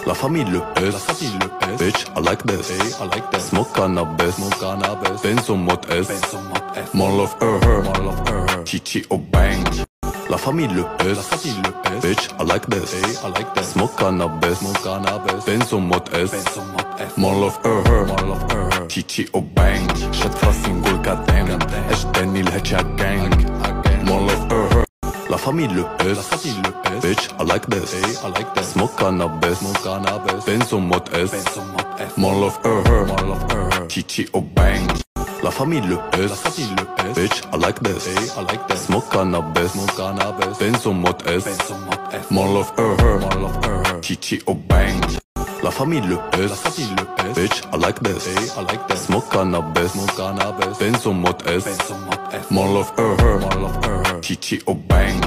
La famille Le Pes, bitch, I like this, smoke cannabis, Benz au mode S, more love her, Chichi au bang. La famille Le Pes, bitch, I like this, smoke cannabis, Benz au mode S, more love her, Chichi au bang. شدفة single goddamn, اجداني الهجا gang, more love her. La famille Le Pes, bitch, I like this, smoke cannabis, Benz au mode S, more love her, Chichi au bang. La famille Le Pes, bitch, I like this, smoke cannabis, Benz au mode S, more love her, Chichi au bang. La famille Le Pes, bitch, I like this, smoke cannabis, Benz au mode S, more love her, Chichi au bang.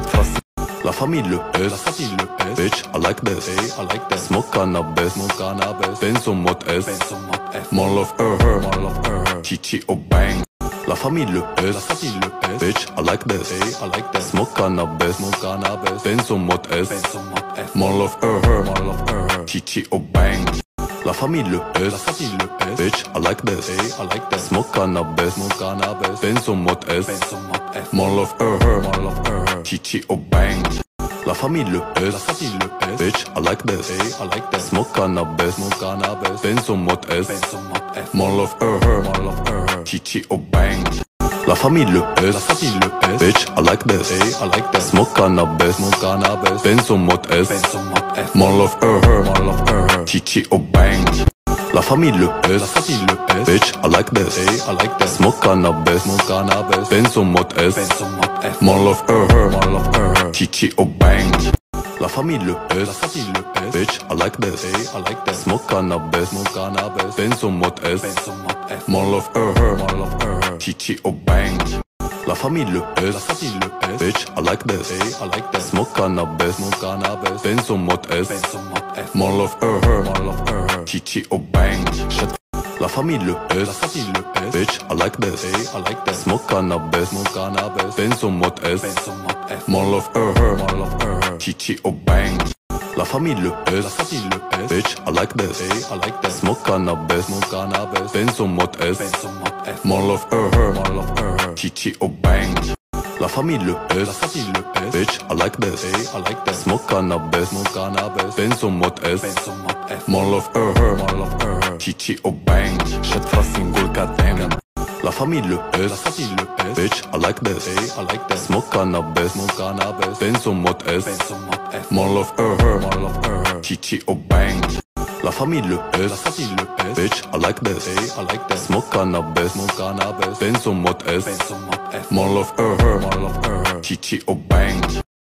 La famille Le Pes, bitch, I like this, smoke cannabis, Benz au mode S, more love her, Chichi au bang. La famille Le Pes, bitch, I like this, smoke cannabis, Benz au mode S, more love her, Chichi au bang. La famille Le Pes, bitch, I like this, smoke cannabis, Benz au mode S, more love her, Chichi au bang. La famille Le Pes, bitch, I like this, smoke cannabis, Benz au mode S, more love her, Chichi au bang. La famille Le Pes, bitch, I like this, smoke cannabis, Benz au mode S, more love her, Chichi au bang. La famille Le Pes, bitch, I like this, smoke cannabis, Benz au mode S, more love her, Chichi au bang. La famille Le Pes, bitch, I like this, smoke cannabis, Benz au mode S, more love her, Chichi au bang. La famille Le Pes, bitch, I like this, smoke cannabis, Benz au mode S, more love her, Chichi au bang. La famille Le Pes, bitch, I like this, smoke cannabis, Benz au mode S, more love her, Chichi au bang. La famille Le Pes, bitch, I like this, smoke cannabis, Benz au mode S, more love her, Chichi au bang. La famille Le Pes, bitch, I like this, smoke cannabis, Benz au mode S, more love her, Chichi au bang. شدفة single goddamn. La famille Le Pes, bitch, I like this, smoke cannabis, Benz au mode S, more love her, Chichi au bang. La famille Le Pes, bitch, I like this, smoke cannabis, Benz au mode S, more love her, Chichi au bang.